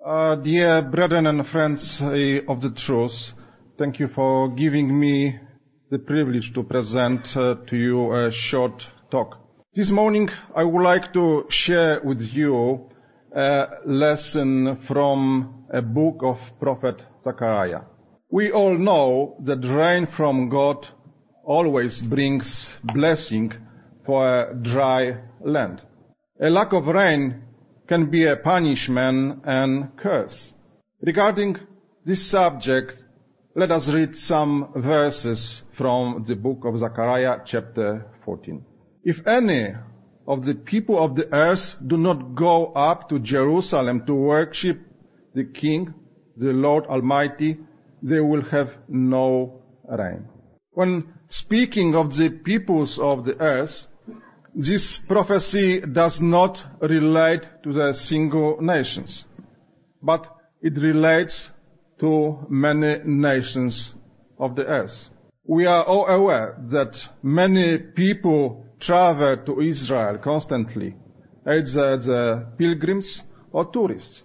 Dear brethren and friends of the truth, thank you for giving me the privilege to present to you a short talk. This morning I would like to share with you a lesson from a book of Prophet Zechariah. We all know that rain from God always brings blessing for a dry land. A lack of rain can be a punishment and curse. Regarding this subject, let us read some verses from the book of Zechariah, chapter 14. If any of the people of the earth do not go up to Jerusalem to worship the King, the Lord Almighty, they will have no rain. When speaking of the peoples of the earth, this prophecy does not relate to the single nations, but it relates to many nations of the earth. We are all aware that many people travel to Israel constantly, either the pilgrims or tourists.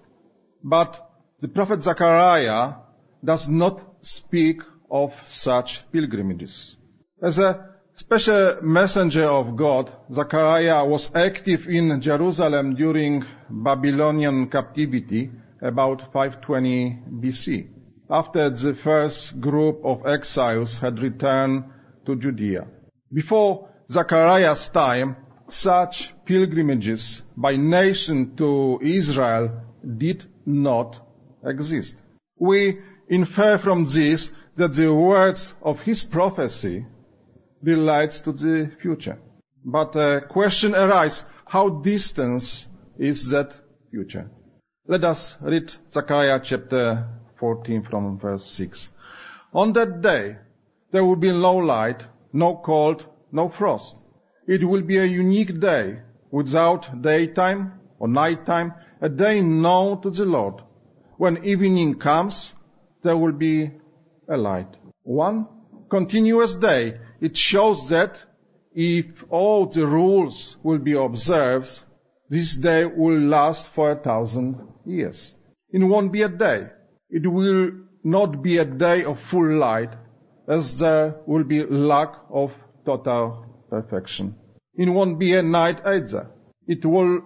But the prophet Zechariah does not speak of such pilgrimages. As a special messenger of God, Zechariah was active in Jerusalem during Babylonian captivity about 520 BC, after the first group of exiles had returned to Judea. Before Zechariah's time, such pilgrimages by nation to Israel did not exist. We infer from this that the words of his prophecy relates to the future. But a question arises, how distant is that future? Let us read Zechariah chapter 14 from verse 6. On that day, there will be no light, no cold, no frost. It will be a unique day, without daytime or nighttime, a day known to the Lord. When evening comes, there will be a light. One continuous day. It shows that if all the rules will be observed, this day will last for 1,000 years. It won't be a day. It will not be a day of full light, as there will be lack of total perfection. It won't be a night either. It will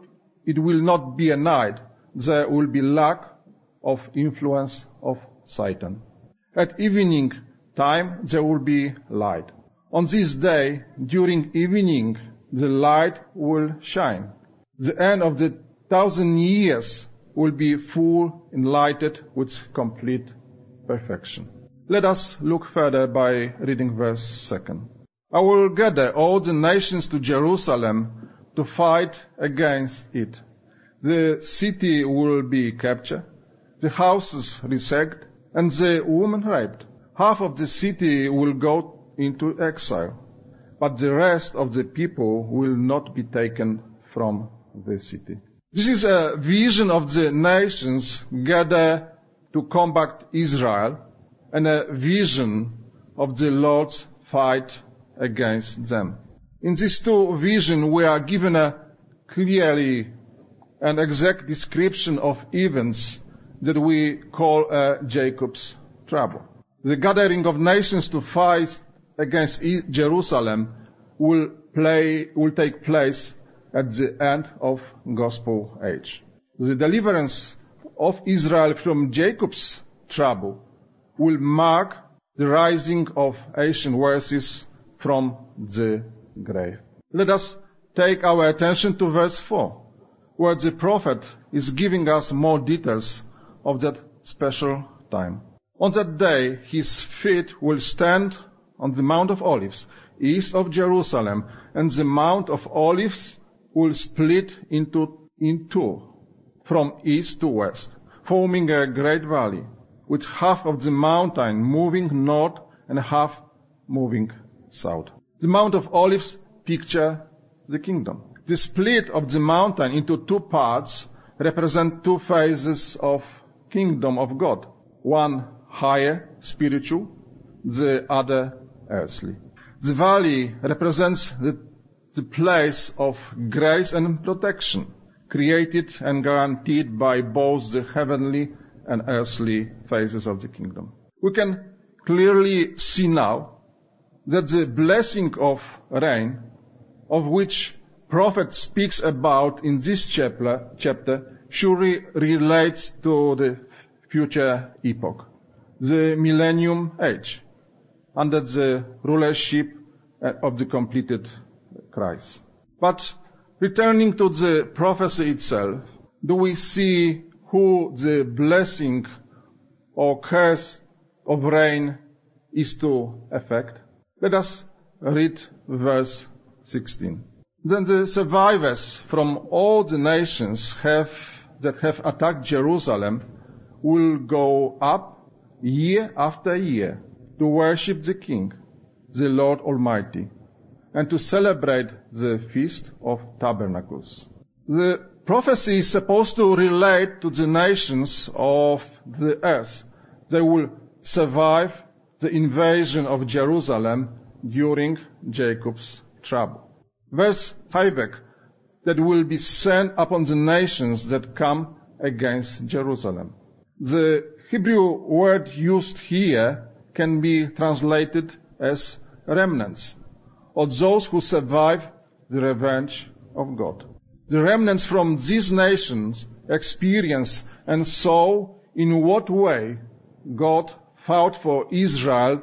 not be a night. There will be lack of influence of Satan. At evening time, there will be light. On this day, during evening, the light will shine. The end of the 1,000 years will be full enlightened with complete perfection. Let us look further by reading verse 2. I will gather all the nations to Jerusalem to fight against it. The city will be captured, the houses resacked, and the women raped. Half of the city will go into exile, but the rest of the people will not be taken from the city. This is a vision of the nations gathered to combat Israel, and a vision of the Lord's fight against them. In these two visions, we are given a clearly and exact description of events that we call Jacob's trouble. The gathering of nations to fight against Jerusalem will take place at the end of gospel age. The deliverance of Israel from Jacob's trouble will mark the rising of ancient verses from the grave. Let us take our attention to verse 4, where the prophet is giving us more details of that special time. On that day, his feet will stand on the Mount of Olives, east of Jerusalem, and the Mount of Olives will split into two, from east to west, forming a great valley, with half of the mountain moving north and half moving south. The Mount of Olives picture the kingdom. The split of the mountain into two parts represent two phases of kingdom of God. One higher, spiritual, the other earthly. The valley represents the place of grace and protection. created and guaranteed by both the heavenly and earthly phases of the kingdom. We can clearly see now that the blessing of rain, of which prophet speaks about in this chapter surely relates to the future epoch, the millennium age, under the rulership of the completed Christ. But returning to the prophecy itself, do we see who the blessing or curse of rain is to affect? Let us read verse 16. Then the survivors from all the nations that have attacked Jerusalem will go up year after year to worship the King, the Lord Almighty, and to celebrate the Feast of Tabernacles. The prophecy is supposed to relate to the nations of the earth. They will survive the invasion of Jerusalem during Jacob's trouble. Verse 5, that will be sent upon the nations that come against Jerusalem. The Hebrew word used here can be translated as remnants, or those who survive the revenge of God. The remnants from these nations experience and saw in what way God fought for Israel,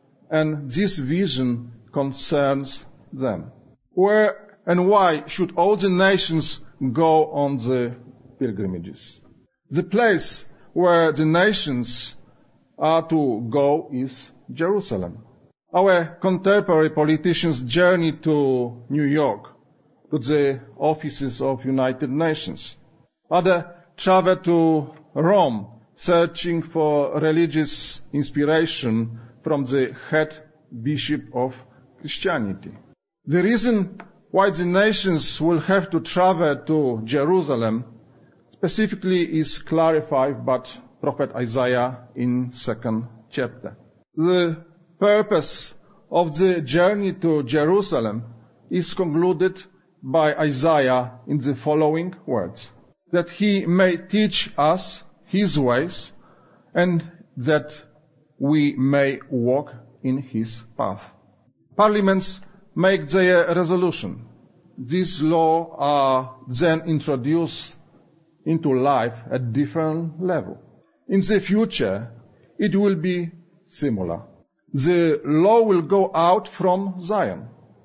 and this vision concerns them. Where and why should all the nations go on the pilgrimages? The place where the nations are to go is Jerusalem. Our contemporary politicians journey to New York, to the offices of United Nations. Others travel to Rome, searching for religious inspiration from the head bishop of Christianity. The reason why the nations will have to travel to Jerusalem specifically is clarified by Prophet Isaiah in 2nd chapter. The purpose of the journey to Jerusalem is concluded by Isaiah in the following words: that he may teach us his ways, and that we may walk in his path. Parliaments make their resolution. These laws are then introduced into life at different level. In the future, it will be similar. The law will go out from Zion.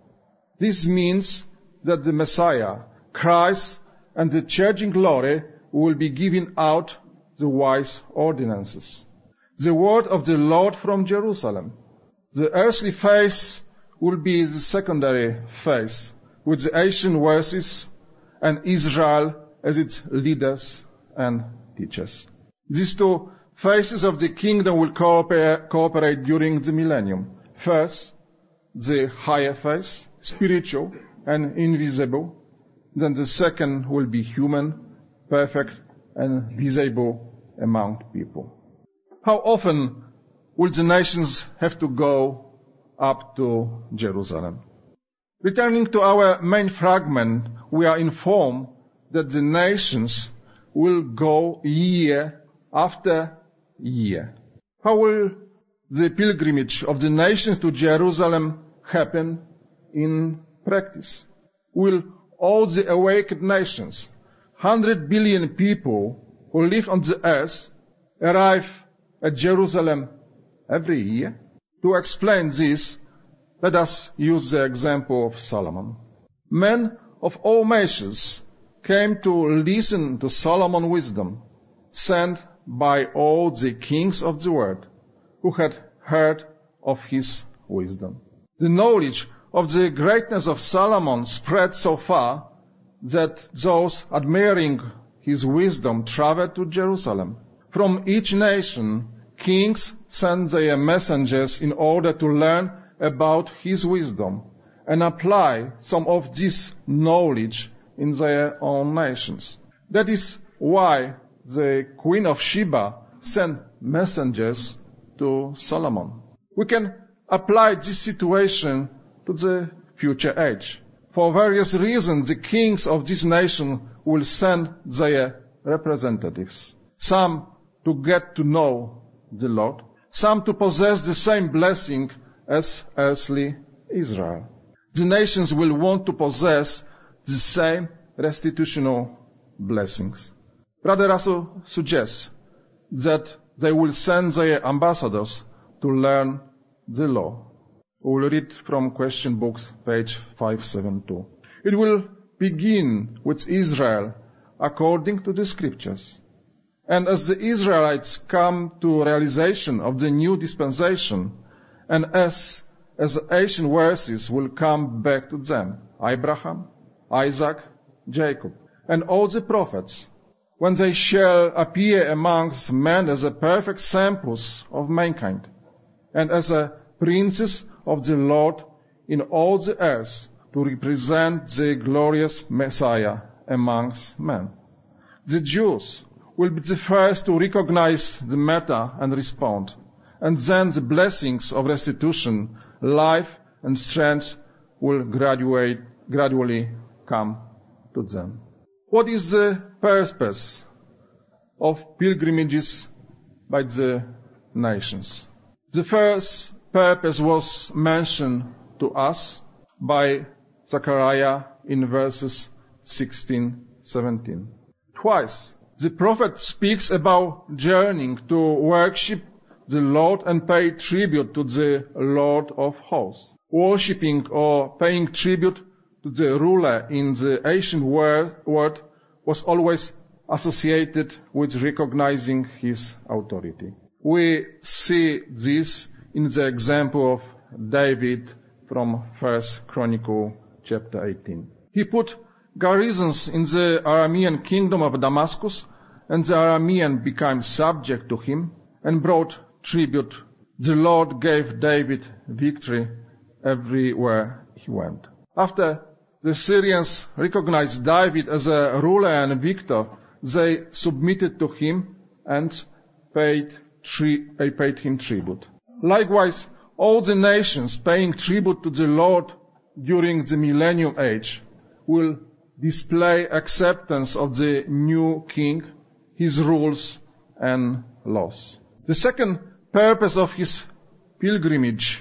This means that the Messiah, Christ, and the church in glory will be giving out the wise ordinances. The word of the Lord from Jerusalem. The earthly face will be the secondary face, with the ancient verses and Israel as its leaders and teachers. These two faces of the kingdom will cooperate during the millennium. First, the higher face, spiritual and invisible. Then the second will be human, perfect and visible among people. How often will the nations have to go up to Jerusalem? Returning to our main fragment, we are informed that the nations will go year after year. How will the pilgrimage of the nations to Jerusalem happen in practice? Will all the awakened nations, 100 billion people who live on the earth, arrive at Jerusalem every year? To explain this, let us use the example of Solomon. Men of all nations came to listen to Solomon's wisdom, sent by all the kings of the world who had heard of his wisdom. The knowledge of the greatness of Solomon spread so far that those admiring his wisdom traveled to Jerusalem. From each nation, kings sent their messengers in order to learn about his wisdom and apply some of this knowledge in their own nations. That is why the Queen of Sheba sent messengers to Solomon. We can apply this situation to the future age. For various reasons, the kings of this nation will send their representatives. Some to get to know the Lord, some to possess the same blessing as earthly Israel. The nations will want to possess the same restitutional blessings. Brother Russell suggests that they will send their ambassadors to learn the law. We will read from Question Books, page 572. It will begin with Israel according to the scriptures. And as the Israelites come to realization of the new dispensation, and as ancient verses will come back to them, Abraham, Isaac, Jacob, and all the prophets, when they shall appear amongst men as a perfect samples of mankind, and as a princes of the Lord in all the earth, to represent the glorious Messiah amongst men. The Jews will be the first to recognize the matter and respond, and then the blessings of restitution, life and strength will gradually come to them. What is the purpose of pilgrimages by the nations? The first purpose was mentioned to us by Zechariah in verses 16-17. Twice the prophet speaks about journeying to worship the Lord and pay tribute to the Lord of hosts. Worshipping or paying tribute to the ruler in the ancient world was always associated with recognizing his authority. We see this in the example of David from 1 Chronicle chapter 18. He put garrisons in the Aramean kingdom of Damascus, and the Aramean became subject to him and brought tribute. The Lord gave David victory everywhere he went. After the Syrians recognized David as a ruler and victor, they submitted to him and paid him tribute. Likewise, all the nations paying tribute to the Lord during the millennium age will display acceptance of the new king, his rules and laws. The second purpose of this pilgrimage,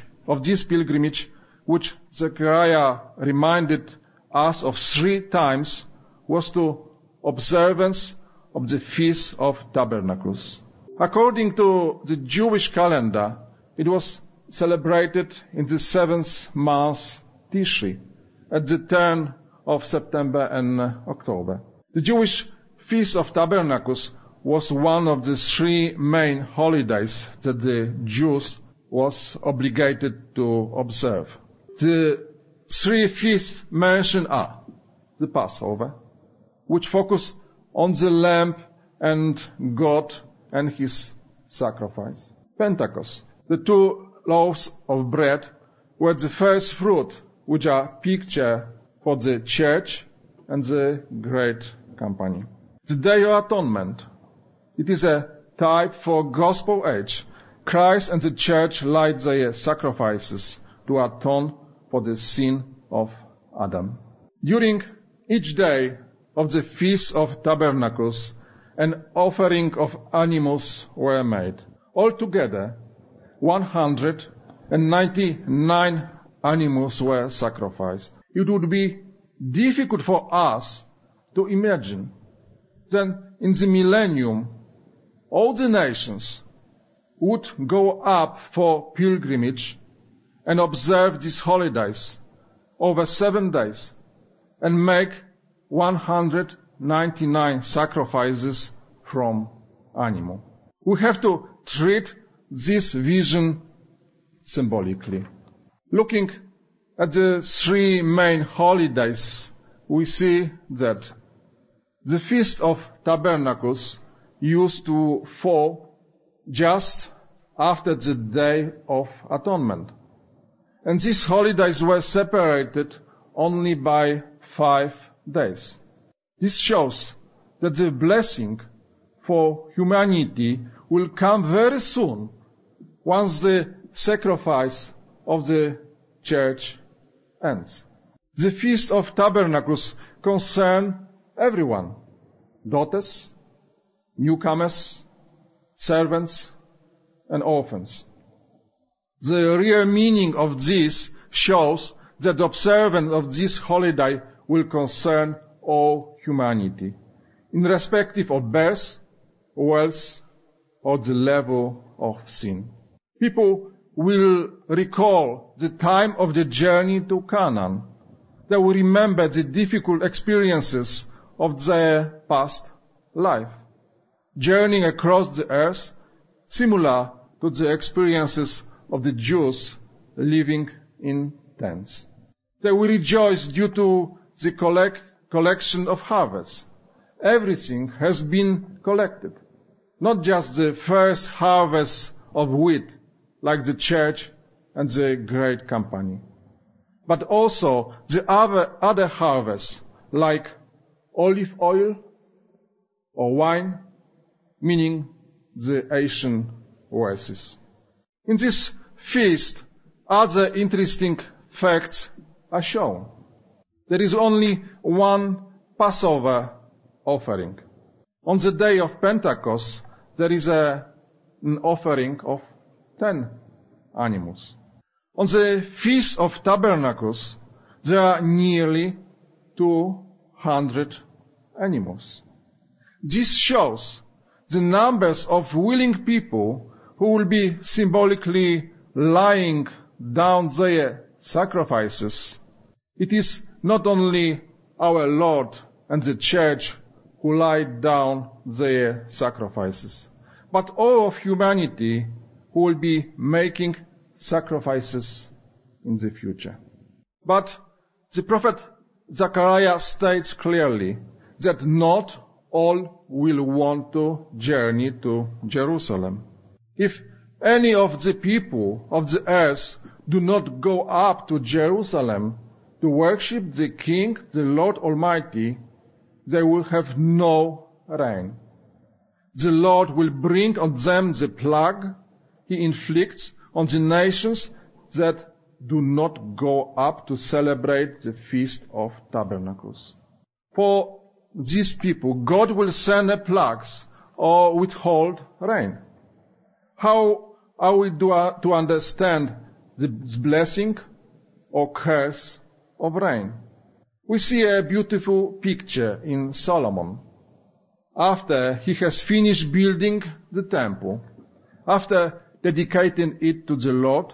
which Zechariah reminded us of 3 times, was to observance of the Feast of Tabernacles. According to the Jewish calendar, it was celebrated in the 7th month Tishri, at the turn of September and October. The Jewish Feast of Tabernacles was one of the 3 main holidays that the Jews was obligated to observe. The 3 feasts mentioned are the Passover, which focus on the lamb and God and his sacrifice. Pentecost, the 2 loaves of bread, were the first fruit, which are picture for the church and the great company. The Day of Atonement, it is a type for gospel age. Christ and the church laid their sacrifices to atone for the sin of Adam. During each day of the Feast of Tabernacles, an offering of animals were made. Altogether, 199 animals were sacrificed. It would be difficult for us to imagine that in the millennium, all the nations would go up for pilgrimage and observe these holidays over 7 days and make 199 sacrifices from animal. We have to treat this vision symbolically. Looking at the 3 main holidays, we see that the Feast of Tabernacles used to fall just after the Day of Atonement. And these holidays were separated only by 5 days. This shows that the blessing for humanity will come very soon once the sacrifice of the church ends. The Feast of Tabernacles concern everyone, daughters, newcomers, servants, and orphans. The real meaning of this shows that the observance of this holiday will concern all humanity, irrespective of birth, wealth, or the level of sin. People will recall the time of the journey to Canaan. They will remember the difficult experiences of their past life, journeying across the earth, similar to the experiences of the Jews living in tents. They will rejoice due to the collection of harvests. Everything has been collected, not just the first harvest of wheat, like the church and the great company, but also the other harvests, like olive oil or wine, meaning the Asian oasis. In this feast, other interesting facts are shown. There is only one Passover offering. On the day of Pentecost, there is an offering of 10 animals. On the Feast of Tabernacles, there are nearly 200 animals. This shows the numbers of willing people who will be symbolically laying down their sacrifices. It is not only our Lord and the Church who laid down their sacrifices, but all of humanity who will be making sacrifices in the future. But the prophet Zechariah states clearly that not all will want to journey to Jerusalem. If any of the people of the earth do not go up to Jerusalem to worship the King, the Lord Almighty, they will have no rain. The Lord will bring on them the plague He inflicts on the nations that do not go up to celebrate the Feast of Tabernacles. For these people, God will send plagues or withhold rain. How are we to understand the blessing or curse of rain? We see a beautiful picture in Solomon. After he has finished building the temple, after dedicating it to the Lord,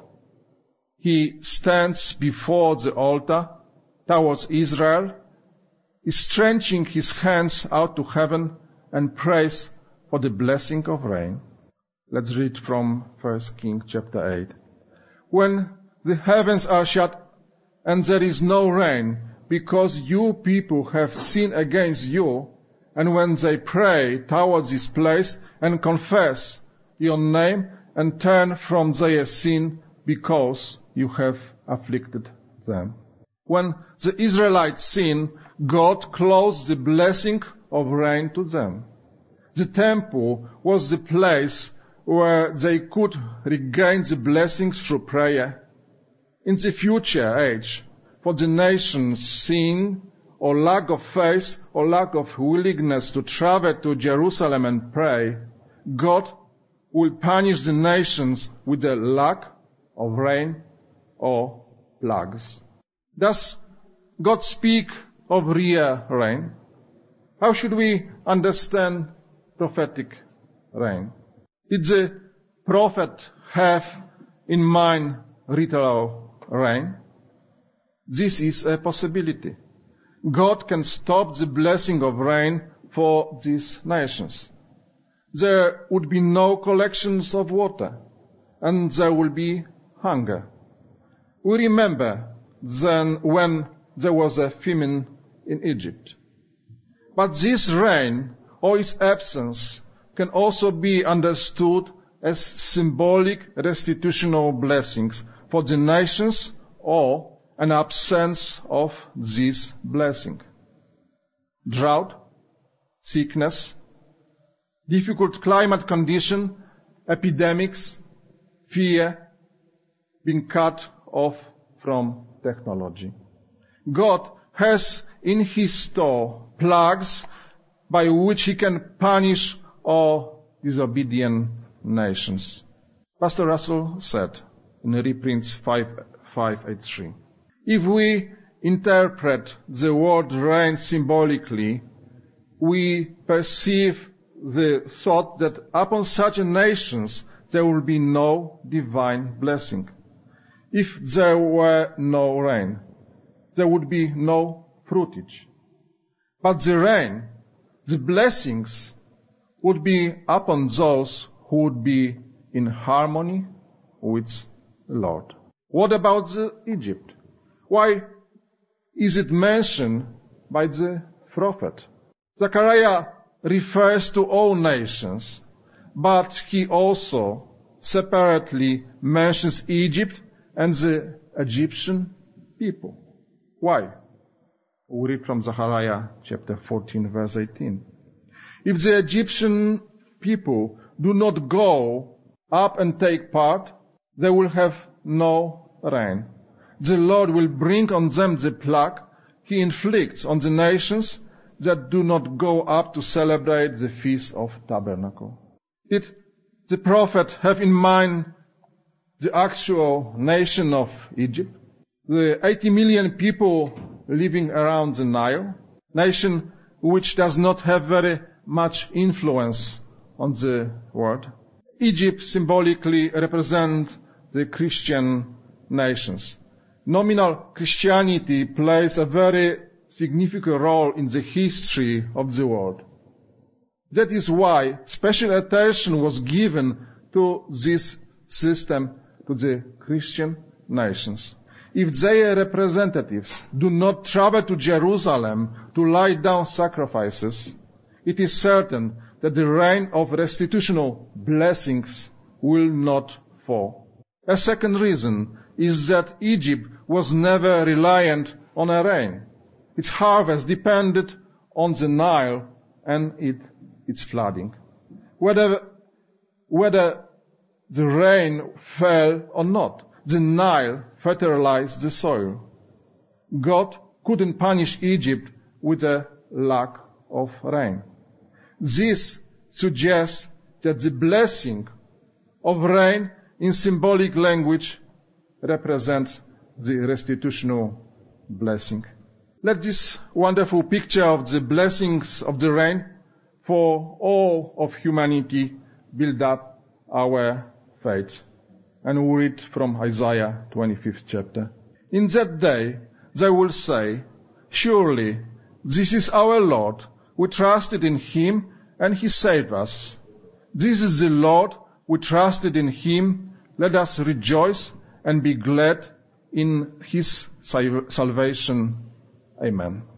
he stands before the altar towards Israel, is stretching his hands out to heaven and prays for the blessing of rain. Let's read from 1 Kings chapter 8. When the heavens are shut and there is no rain, because you people have sinned against you, and when they pray towards this place and confess your name and turn from their sin because you have afflicted them. When the Israelites sinned, God closed the blessing of rain to them. The temple was the place where they could regain the blessings through prayer. In the future age, for the nation's sin or lack of faith or lack of willingness to travel to Jerusalem and pray, God will punish the nations with the lack of rain or plagues. Does God speak of real rain? How should we understand prophetic rain? Did the prophet have in mind literal rain? This is a possibility. God can stop the blessing of rain for these nations. There would be no collections of water, and there will be hunger. We remember then when there was a famine in Egypt. But this rain, or its absence, can also be understood as symbolic restitutional blessings for the nations or an absence of this blessing. Drought, sickness, difficult climate condition, epidemics, fear, being cut off from technology. God has in his store plagues by which he can punish all disobedient nations. Pastor Russell said in reprints 583, if we interpret the word reign symbolically, we perceive the thought that upon such nations there will be no divine blessing. If there were no rain, there would be no fruitage. But the rain, the blessings, would be upon those who would be in harmony with the Lord. What about Egypt? Why is it mentioned by the prophet? Zechariah refers to all nations, but he also separately mentions Egypt and the Egyptian people. Why? We read from Zechariah chapter 14, verse 18. If the Egyptian people do not go up and take part, they will have no rain. The Lord will bring on them the plague he inflicts on the nations that do not go up to celebrate the Feast of Tabernacle. Did the prophet have in mind the actual nation of Egypt? The 80 million people living around the Nile, nation which does not have very much influence on the world. Egypt symbolically represents the Christian nations. Nominal Christianity plays a very significant role in the history of the world. That is why special attention was given to this system, to the Christian nations. If their representatives do not travel to Jerusalem to lay down sacrifices, it is certain that the rain of restitutional blessings will not fall. A second reason is that Egypt was never reliant on a rain. Its harvest depended on the Nile and its flooding. Whether the rain fell or not, the Nile fertilized the soil. God couldn't punish Egypt with a lack of rain. This suggests that the blessing of rain in symbolic language represents the restitutional blessing. Let this wonderful picture of the blessings of the rain for all of humanity build up our faith. And we read from Isaiah 25th chapter. In that day they will say, surely this is our Lord. We trusted in Him and He saved us. This is the Lord. We trusted in Him. Let us rejoice and be glad in His salvation. Amen.